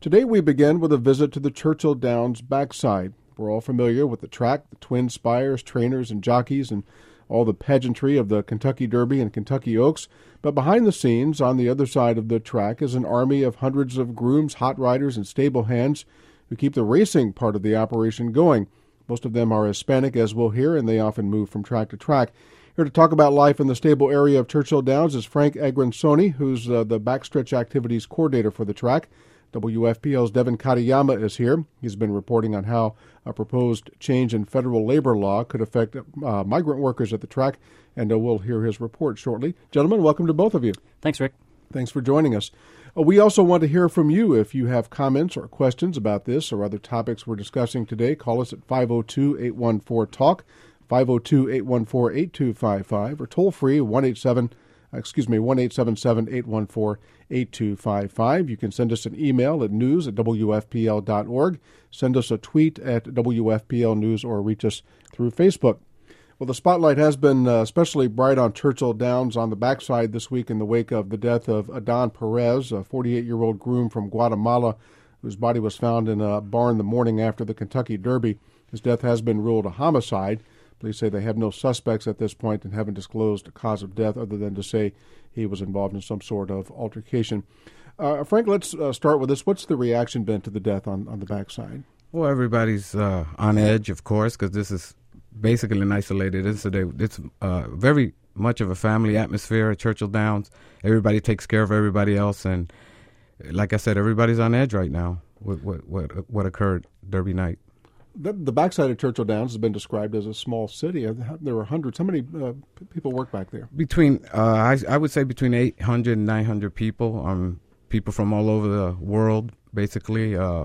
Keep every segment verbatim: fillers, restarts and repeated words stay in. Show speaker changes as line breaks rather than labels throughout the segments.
Today we begin with a visit to the Churchill Downs backside. We're all familiar with the track, the twin spires, trainers, and jockeys, and all the pageantry of the Kentucky Derby and Kentucky Oaks. But behind the scenes, on the other side of the track, is an army of hundreds of grooms, hot riders, and stable hands who keep the racing part of the operation going. Most of them are Hispanic, as we'll hear, and they often move from track to track. Here to talk about life in the stable area of Churchill Downs is Frank Agransoni, who's uh, the backstretch activities coordinator for the track. W F P L's Devin Katayama is here. He's been reporting on how a proposed change in federal labor law could affect uh, migrant workers at the track, and uh, we'll hear his report shortly. Gentlemen, welcome to both of you.
Thanks, Rick.
Thanks for joining us. Uh, we also want to hear from you. If you have comments or questions about this or other topics we're discussing today, call us at five oh two, eight one four, talk, five oh two, eight one four, eight two five five, or toll free one eight seven, excuse me, one eight seven seven, eight one four, eight two five five. You can send us an email at news at w f p l dot org, send us a tweet at W F P L News, or reach us through Facebook. Well, the spotlight has been uh, especially bright on Churchill Downs on the backside this week in the wake of the death of Adan Perez, a forty-eight-year-old groom from Guatemala whose body was found in a barn the morning after the Kentucky Derby. His death has been ruled a homicide. Police say they have no suspects at this point and haven't disclosed a cause of death other than to say he was involved in some sort of altercation. Uh, Frank, let's uh, start with this. What's the reaction been to the death on, on the backside?
Well, everybody's uh, on edge, of course, because this is basically an isolated incident. It's uh, very much of a family atmosphere at Churchill Downs. Everybody takes care of everybody else, and like I said, everybody's on edge right now with what, what, what occurred Derby night.
The, the backside of Churchill Downs has been described as a small city. There were hundreds. How many uh, people work back there?
Between, uh, I, I would say between eight hundred and nine hundred people. Um, people from all over the world, basically, uh,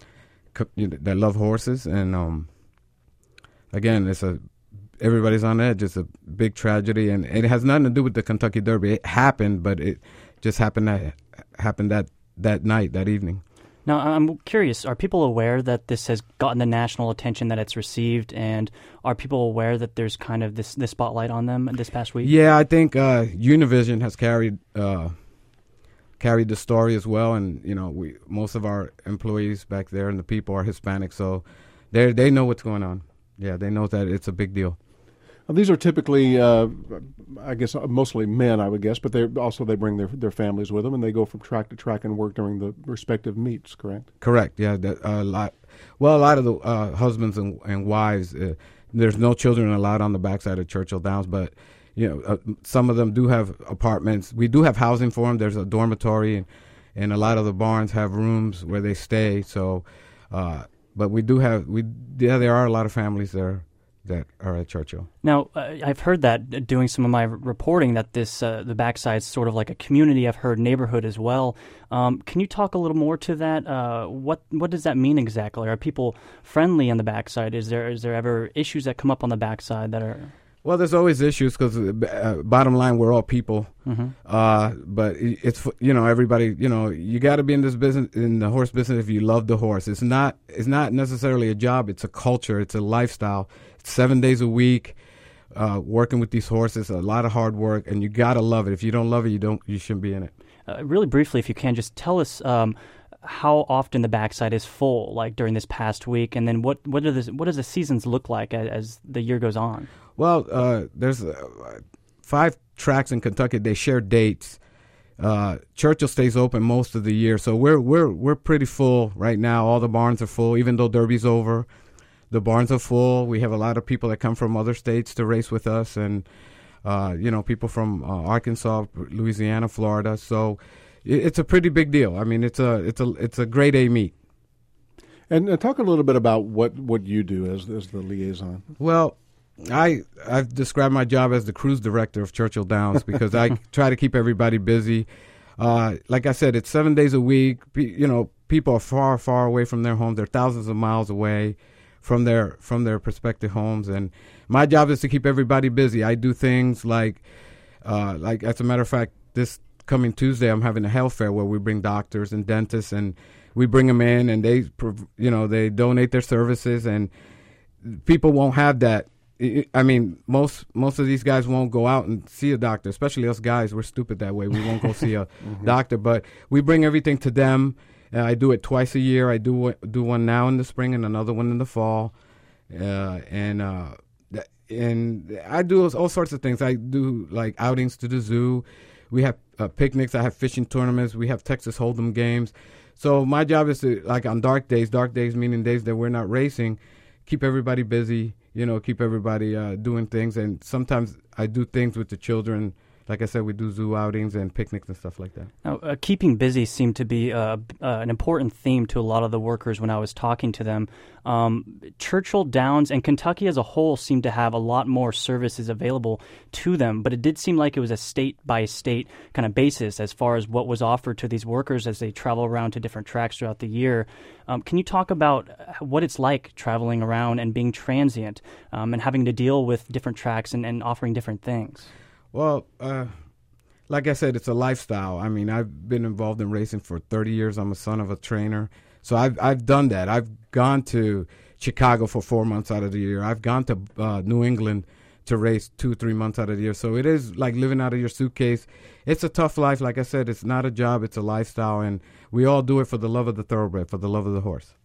co- you know, that love horses. And um, again, it's a everybody's on edge. It's a big tragedy, and it has nothing to do with the Kentucky Derby. It happened, but it just happened that happened that that night, that evening.
Now, I'm curious, are people aware that this has gotten the national attention that it's received, and are people aware that there's kind of this, this spotlight on them this past week?
Yeah, I think uh, Univision has carried uh, carried the story as well, and, you know, we most of our employees back there and the people are Hispanic, so they they know what's going on. Yeah, they know that it's a big deal.
Well, these are typically, uh, I guess, mostly men, I would guess, but they also they bring their their families with them, and they go from track to track and work during the respective meets. Correct?
Correct. Yeah, that, a lot. Well, a lot of the uh, husbands and, and wives. Uh, there's no children allowed on the backside of Churchill Downs, but you know, uh, some of them do have apartments. We do have housing for them. There's a dormitory, and, and a lot of the barns have rooms where they stay. So, uh, but we do have we yeah, there are a lot of families there that are at Churchill.
Now, uh, I've heard that doing some of my reporting that this uh, the backside's sort of like a community. I've heard neighborhood as well. Um, can you talk a little more to that? Uh, what what does that mean exactly? Are people friendly on the backside? Is there is there ever issues that come up on the backside that are?
Well, there's always issues because uh, bottom line, we're all people.
Mm-hmm.
Uh, but it's, you know, everybody, you know, you got to be in this business, in the horse business, if you love the horse. It's not, it's not necessarily a job. It's a culture. It's a lifestyle. It's seven days a week, uh, working with these horses, a lot of hard work, and you got to love it. If you don't love it, you don't, you shouldn't be in it.
Uh, really briefly, if you can, just tell us, um, how often the backside is full, like during this past week, and then what what, are the, what does the seasons look like as, as the year goes on?
Well, uh, there's uh, five tracks in Kentucky. They share dates. Uh, Churchill stays open most of the year, so we're we're we're pretty full right now. All the barns are full, even though Derby's over. The barns are full. We have a lot of people that come from other states to race with us, and uh, you know, people from uh, Arkansas, Louisiana, Florida. So it's a pretty big deal. I mean, it's a it's a it's a grade A meet.
And uh, talk a little bit about what, what you do as as the liaison.
Well, I I've described my job as the cruise director of Churchill Downs because I try to keep everybody busy. Uh, like I said, it's seven days a week. You know, people are far far away from their homes. They're thousands of miles away from their from their prospective homes, and my job is to keep everybody busy. I do things like uh, like as a matter of fact, this coming Tuesday, I'm having a health fair where we bring doctors and dentists, and we bring them in, and they, you know, they donate their services, and people won't have that. I mean, most most of these guys won't go out and see a doctor, especially us guys. We're stupid that way. We won't go see a mm-hmm. doctor, but we bring everything to them, Uh, I do it twice a year. I do do one now in the spring and another one in the fall, uh, and uh, th- and I do all sorts of things. I do like outings to the zoo. We have uh, picnics. I have fishing tournaments. We have Texas Hold'em games. So my job is to, like on dark days, dark days meaning days that we're not racing, keep everybody busy. You know, keep everybody uh, doing things. And sometimes I do things with the children. Like I said, we do zoo outings and picnics and stuff like that.
Now, uh, keeping busy seemed to be uh, uh, an important theme to a lot of the workers when I was talking to them. Um, Churchill Downs and Kentucky as a whole seemed to have a lot more services available to them, but it did seem like it was a state-by-state kind of basis as far as what was offered to these workers as they travel around to different tracks throughout the year. Um, can you talk about what it's like traveling around and being transient um, and having to deal with different tracks and, and offering different things?
Well, uh, like I said, it's a lifestyle. I mean, I've been involved in racing for thirty years. I'm a son of a trainer. So I've I've done that. I've gone to Chicago for four months out of the year. I've gone to uh, New England to race two, three months out of the year. So it is like living out of your suitcase. It's a tough life. Like I said, it's not a job. It's a lifestyle. And we all do it for the love of the thoroughbred, for the love of the horse.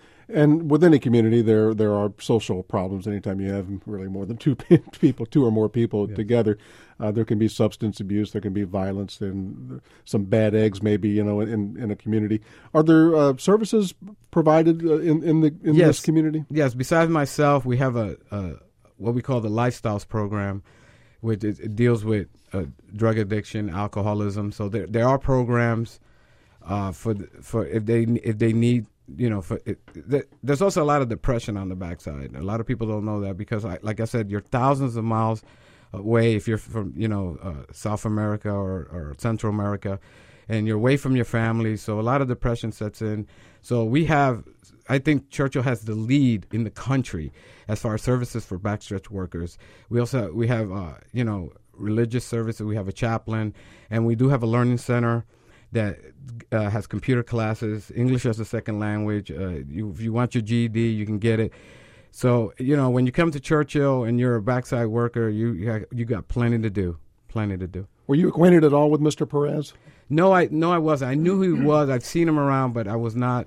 And within a community, there there are social problems. Anytime you have really more than two people, two or more people yes. together, uh, there can be substance abuse, there can be violence, and some bad eggs maybe, you know, in, in a community. Are there uh, services provided uh, in in the in
yes.
this community?
Yes. Besides myself, we have a, a what we call the Lifestyles program, which it, it deals with uh, drug addiction, alcoholism. So there there are programs uh, for for if they if they need. You know, for it, th- there's also a lot of depression on the backside. A lot of people don't know that because, I, like I said, you're thousands of miles away if you're from, you know, uh, South America or, or Central America, and you're away from your family. So a lot of depression sets in. So we have, I think Churchill has the lead in the country as far as services for backstretch workers. We also we have, uh, you know, religious services. We have a chaplain, and we do have a learning center that uh, has computer classes, English as a second language. Uh, you, if you want your G E D, you can get it. So, you know, when you come to Churchill and you're a backside worker, you you, ha- you got plenty to do, plenty to do.
Were you acquainted at all with Mister Perez?
No, I no, I wasn't. I knew who he was. I've seen him around, but I was not.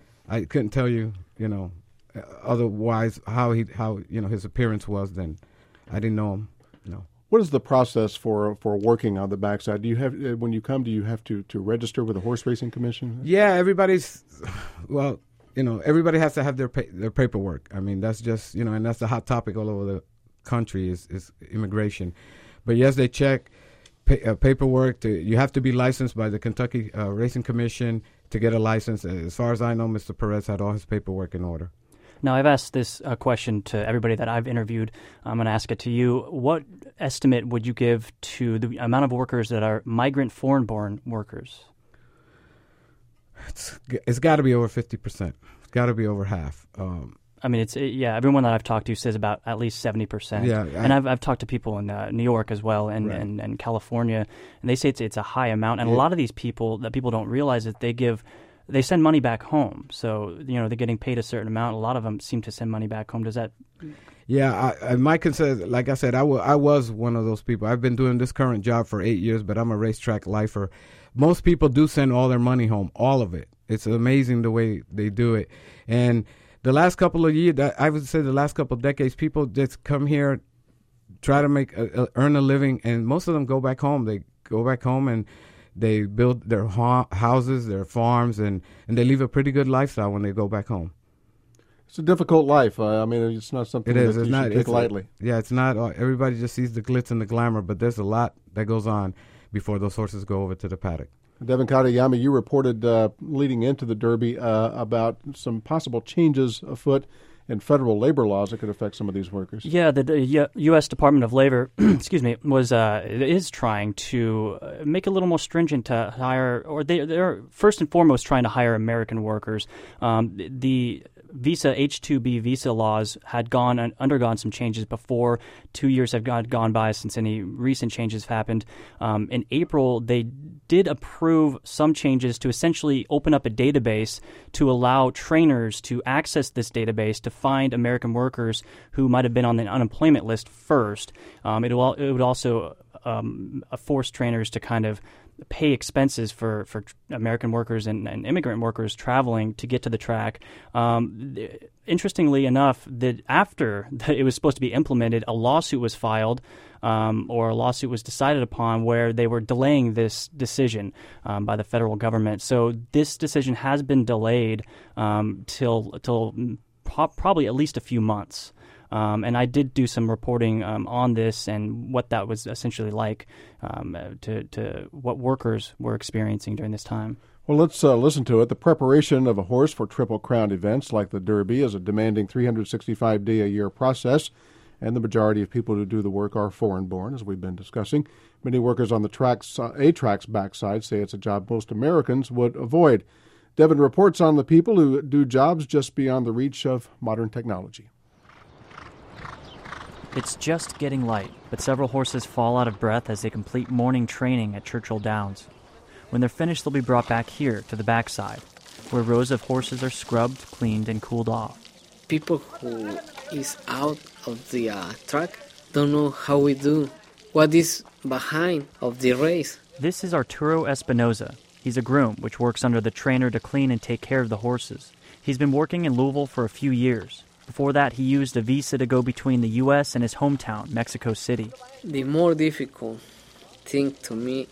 I couldn't tell you, you know, otherwise how he how you know his appearance was. Then I didn't know him. No.
What is the process for, for working on the backside? Do you have uh, when you come? Do you have to, to register with the Horse Racing Commission?
Yeah, everybody's. Well, you know, everybody has to have their pa- their paperwork. I mean, that's just you know, and that's the hot topic all over the country is, is immigration. But yes, they check pa- uh, paperwork. To, you have to be licensed by the Kentucky uh, Racing Commission to get a license. As far as I know, Mister Perez had all his paperwork in order.
Now, I've asked this uh, question to everybody that I've interviewed. I'm going to ask it to you. What estimate would you give to the amount of workers that are migrant foreign-born workers?
It's, it's got to be over fifty percent. It's got to be over half. Um,
I mean, it's it, yeah. Everyone that I've talked to says about at least seventy percent.
Yeah, I,
and I've I've talked to people in uh, New York as well, and,
right.
and, and California, and they say it's it's a high amount. And
yeah.
a lot of these people that people don't realize that they give. They send money back home, so you know they're getting paid a certain amount. A lot of them seem to send money back home. Does that?
Yeah, I, I, my concern, like I said, I, w- I was one of those people. I've been doing this current job for eight years, but I'm a racetrack lifer. Most people do send all their money home, all of it. It's amazing the way they do it. And the last couple of years, I would say the last couple of decades, people just come here, try to make a, a, earn a living, and most of them go back home. They go back home and they build their ha- houses, their farms, and, and they live a pretty good lifestyle when they go back home.
It's a difficult life. Uh, I mean, it's not something
it is.
that
It's
you
not,
should take
it's
lightly.
A, yeah, it's not. Uh, everybody just sees the glitz and the glamour, but there's a lot that goes on before those horses go over to the paddock.
Devin Katayama, you reported uh, leading into the Derby uh, about some possible changes afoot in federal labor laws that could affect some of these workers.
Yeah, the U S Department of Labor, excuse me, was uh, is trying to make it a little more stringent to hire, or they they're first and foremost trying to hire American workers. Um, the visa H two B visa laws had gone and undergone some changes before. Two years have gone, gone by since any recent changes have happened. Um, in April, they did approve some changes to essentially open up a database to allow trainers to access this database to find American workers who might have been on the unemployment list first. Um, it, will, it would also um, force trainers to kind of pay expenses for, for American workers and, and immigrant workers traveling to get to the track. Um, interestingly enough, that after it was supposed to be implemented, a lawsuit was filed um, or a lawsuit was decided upon where they were delaying this decision um, by the federal government. So this decision has been delayed um, till till pro- probably at least a few months. Um, and I did do some reporting um, on this and what that was essentially like um, to, to what workers were experiencing during this time.
Well, let's uh, listen to it. The preparation of a horse for Triple Crown events like the Derby is a demanding three hundred sixty-five day a year process, and the majority of people who do the work are foreign-born, as we've been discussing. Many workers on the track's, uh, A-Track's backside say it's a job most Americans would avoid. Devin reports on the people who do jobs just beyond the reach of modern technology.
It's just getting light, but several horses fall out of breath as they complete morning training at Churchill Downs. When they're finished, they'll be brought back here to the backside, where rows of horses are scrubbed, cleaned, and cooled off.
People who is out of the uh, track don't know how we do, what is behind of the race.
This is Arturo Espinoza. He's a groom, which works under the trainer to clean and take care of the horses. He's been working in Louisville for a few years. Before that, he used a visa to go between the U S and his hometown, Mexico City.
The more difficult thing to me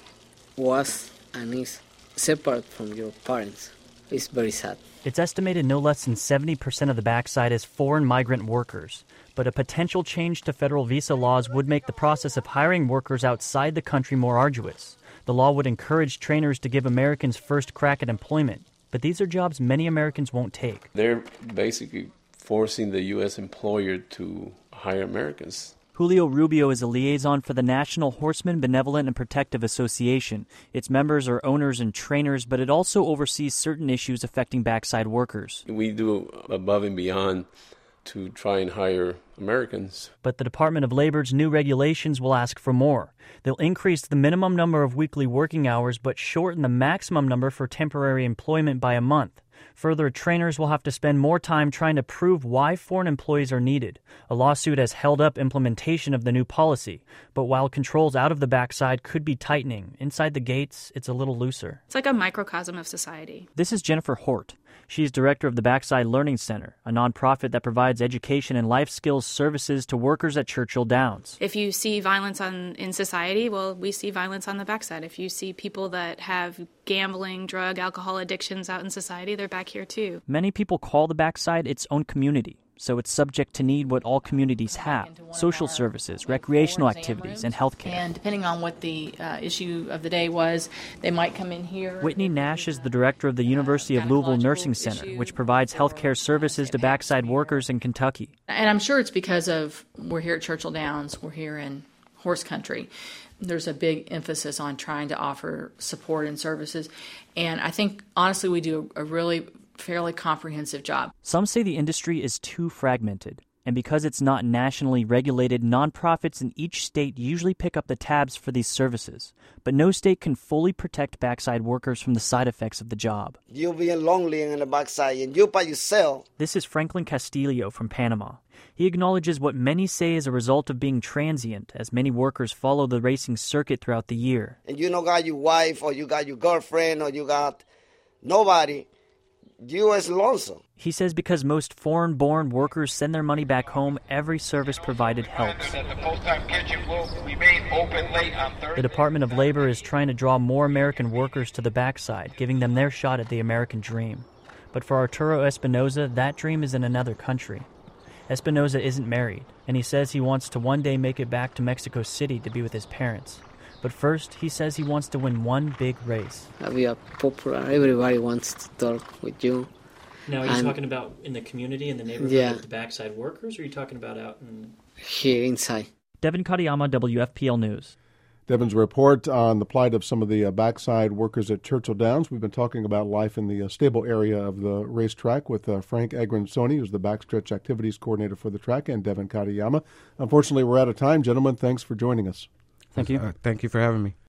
was and is separate from your parents. It's very sad.
It's estimated no less than seventy percent of the backside is foreign migrant workers, but a potential change to federal visa laws would make the process of hiring workers outside the country more arduous. The law would encourage trainers to give Americans first crack at employment, but these are jobs many Americans won't take.
They're basically forcing the U S employer to hire Americans.
Julio Rubio is a liaison for the National Horseman Benevolent and Protective Association. Its members are owners and trainers, but it also oversees certain issues affecting backside workers.
We do above and beyond to try and hire Americans.
But the Department of Labor's new regulations will ask for more. They'll increase the minimum number of weekly working hours, but shorten the maximum number for temporary employment by a month. Further, trainers will have to spend more time trying to prove why foreign employees are needed. A lawsuit has held up implementation of the new policy. But while controls out of the backside could be tightening, inside the gates, it's a little looser.
It's like a microcosm of society.
This is Jennifer Hort. She's director of the Backside Learning Center, a nonprofit that provides education and life skills services to workers at Churchill Downs.
If you see violence on, in society, well, we see violence on the backside. If you see people that have gambling, drug, alcohol addictions out in society, they're back here too.
Many people call the backside its own community, so it's subject to need what all communities have: social services, recreational activities, and health care.
And depending on what the uh, issue of the day was, they might come in here.
Whitney Nash is the director of the University of Louisville Nursing Center, which provides health care services to backside workers in Kentucky.
And I'm sure it's because of we're here at Churchill Downs, we're here in horse country. There's a big emphasis on trying to offer support and services. And I think, honestly, we do a really fairly comprehensive job.
Some say the industry is too fragmented, and because it's not nationally regulated, nonprofits in each state usually pick up the tabs for these services. But no state can fully protect backside workers from the side effects of the job.
You'll be lonely in the backside, and you by yourself.
This is Franklin Castillo from Panama. He acknowledges what many say is a result of being transient, as many workers follow the racing circuit throughout the year.
And you don't got your wife, or you got your girlfriend, or you got nobody. You is lonesome.
He says because most foreign-born workers send their money back home, every service provided helps. The Department of Labor is trying to draw more American workers to the backside, giving them their shot at the American dream. But for Arturo Espinoza, that dream is in another country. Espinoza isn't married, and he says he wants to one day make it back to Mexico City to be with his parents. But first, he says he wants to win one big race.
Be a popular. Everybody wants to talk with you.
Now, are you and, talking about in the community, in the neighborhood, yeah. with the backside workers, or are you talking about out in...
Here, inside.
Devin Katayama, W F P L News.
Devin's report on the plight of some of the uh, backside workers at Churchill Downs. We've been talking about life in the uh, stable area of the racetrack with uh, Frank Agrensoni, who's the backstretch activities coordinator for the track, and Devin Katayama. Unfortunately, we're out of time. Gentlemen, thanks for joining us.
Thank you.
Uh, thank you for having me.